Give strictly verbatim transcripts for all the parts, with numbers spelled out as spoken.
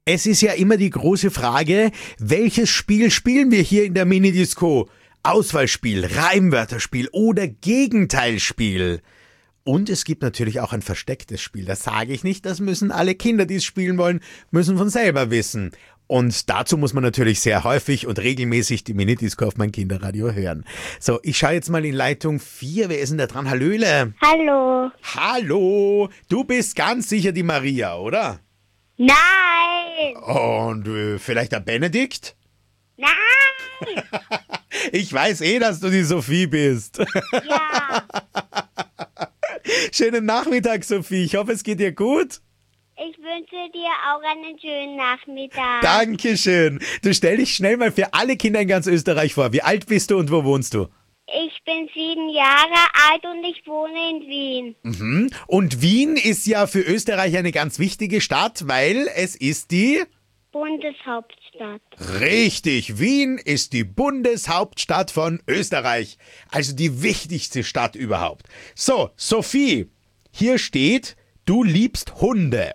Es ist ja immer die große Frage, welches Spiel spielen wir hier in der Minidisco? Auswahlspiel, Reimwörterspiel oder Gegenteilspiel? Und es gibt natürlich auch ein verstecktes Spiel. Das sage ich nicht, das müssen alle Kinder, die es spielen wollen, müssen von selber wissen. Und dazu muss man natürlich sehr häufig und regelmäßig die Minidisco auf mein Kinderradio hören. So, ich schaue jetzt mal in Leitung vier. Wer ist denn da dran? Hallöle. Hallo. Hallo. Du bist ganz sicher die Maria, oder? Nein. Und äh, vielleicht der Benedikt? Nein. Ich weiß eh, dass du die Sophie bist. Ja. Schönen Nachmittag, Sophie. Ich hoffe, es geht dir gut. Ich wünsche dir auch einen schönen Nachmittag. Dankeschön. Du stell dich schnell mal für alle Kinder in ganz Österreich vor. Wie alt bist du und wo wohnst du? Ich bin sieben Jahre alt und ich wohne in Wien. Mhm. Und Wien ist ja für Österreich eine ganz wichtige Stadt, weil es ist die... Bundeshauptstadt. Richtig, Wien ist die Bundeshauptstadt von Österreich. Also die wichtigste Stadt überhaupt. So, Sophie, hier steht, du liebst Hunde.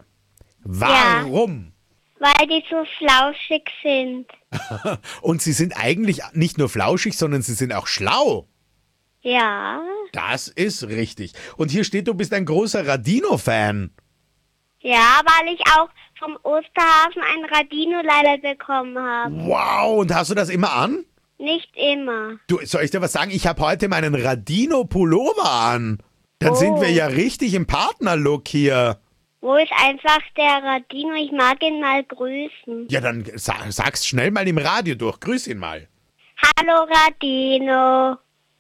Warum? Ja, weil die so flauschig sind. Und sie sind eigentlich nicht nur flauschig, sondern sie sind auch schlau. Ja. Das ist richtig. Und hier steht, du bist ein großer Radino-Fan. Ja, weil ich auch vom Osterhafen ein Radino leider bekommen habe. Wow, und hast du das immer an? Nicht immer. Du, soll ich dir was sagen? Ich habe heute meinen Radino-Pullover an. Dann Oh. sind wir ja richtig im Partnerlook hier. Wo ist einfach der Radino? Ich mag ihn mal grüßen. Ja, dann sag, sag's schnell mal im Radio durch. Grüß ihn mal. Hallo Radino.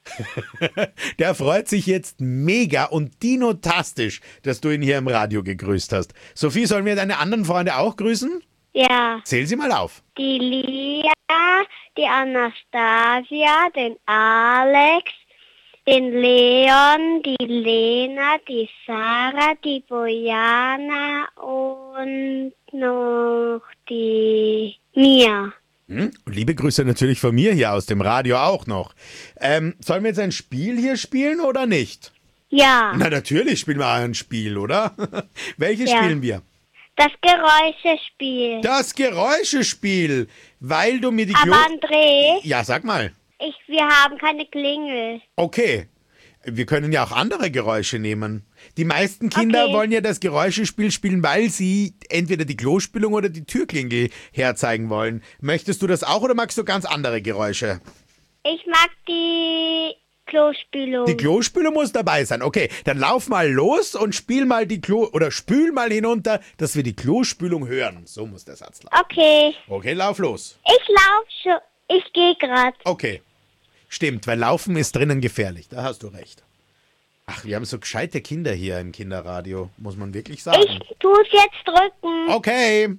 Der freut sich jetzt mega und dinotastisch, dass du ihn hier im Radio gegrüßt hast. Sophie, sollen wir deine anderen Freunde auch grüßen? Ja, Zähl sie mal auf. die Lia, die Anastasia, den Alex, den Leon, die Lena, die Sarah, die Bojana und noch die Mia. Hm? Und liebe Grüße natürlich von mir hier aus dem Radio auch noch. Ähm, sollen wir jetzt ein Spiel hier spielen oder nicht? Ja, Na, natürlich spielen wir ein Spiel, oder? Welches Ja. spielen wir? das Geräuschespiel. Das Geräuschespiel, weil du mir die Klo... Aber André, Ja, sag mal. ich, wir haben keine Klingel. Okay, wir können ja auch andere Geräusche nehmen. Die meisten Kinder Okay. wollen ja das Geräuschespiel spielen, weil sie entweder die Klospülung oder die Türklingel herzeigen wollen. Möchtest du das auch oder magst du ganz andere Geräusche? Ich mag die Klospülung. Die Klospülung muss dabei sein. Okay, dann lauf mal los und spiel mal die Klo... oder spül mal hinunter, dass wir die Klospülung hören. So muss der Satz laufen. Okay, Okay, lauf los. ich lauf schon. Ich gehe grad. Okay. Stimmt, weil Laufen ist drinnen gefährlich. Da hast du recht. Ach, wir haben so gescheite Kinder hier im Kinderradio, muss man wirklich sagen. Ich tu's jetzt drücken. Okay.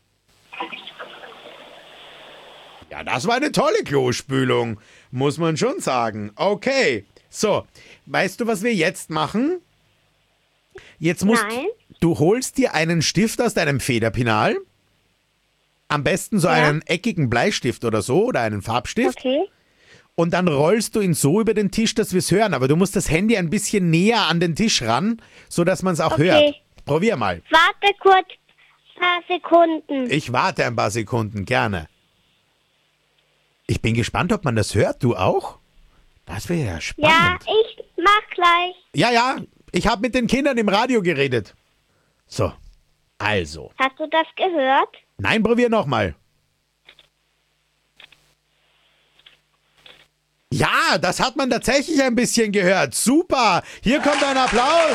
Ja, das war eine tolle Klospülung, muss man schon sagen. Okay. So, weißt du, was wir jetzt machen? Jetzt musst Nein. du holst dir einen Stift aus deinem Federpinal. Am besten so Ja. einen eckigen Bleistift oder so oder einen Farbstift. Okay. Und dann rollst du ihn so über den Tisch, dass wir es hören. Aber du musst das Handy ein bisschen näher an den Tisch ran, sodass man es auch Okay. hört. Probier mal. Warte kurz ein paar Sekunden. Ich warte ein paar Sekunden, gerne. Ich bin gespannt, ob man das hört. Du auch? Das wäre ja Ja, spannend. ich mach gleich. Ja, ja, ich habe mit den Kindern im Radio geredet. So, also. Hast du das gehört? Nein, probier nochmal. Ja, das hat man tatsächlich ein bisschen gehört. Super, hier kommt ein Applaus.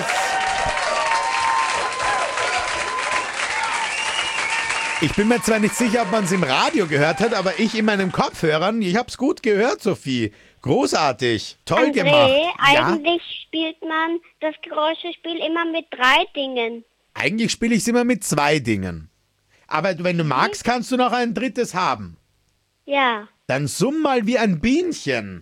Ich bin mir zwar nicht sicher, ob man es im Radio gehört hat, aber ich in meinen Kopfhörern, ich habe es gut gehört, Sophie. Großartig, toll André, gemacht. Ja, eigentlich spielt man das Geräuschespiel immer mit drei Dingen. eigentlich spiele ich es immer mit zwei Dingen. Aber wenn du magst, kannst du noch ein drittes haben. Ja. Dann summ mal wie ein Bienchen.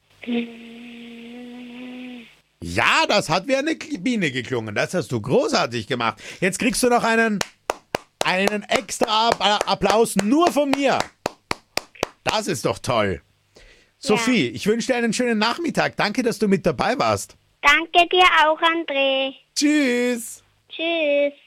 Ja, das hat wie eine Biene geklungen. Das hast du großartig gemacht. Jetzt kriegst du noch einen, einen extra Applaus nur von mir. Das ist doch toll. Sophie, ich wünsche dir einen schönen Nachmittag. Danke, dass du mit dabei warst. Danke dir auch, André. Tschüss. Tschüss.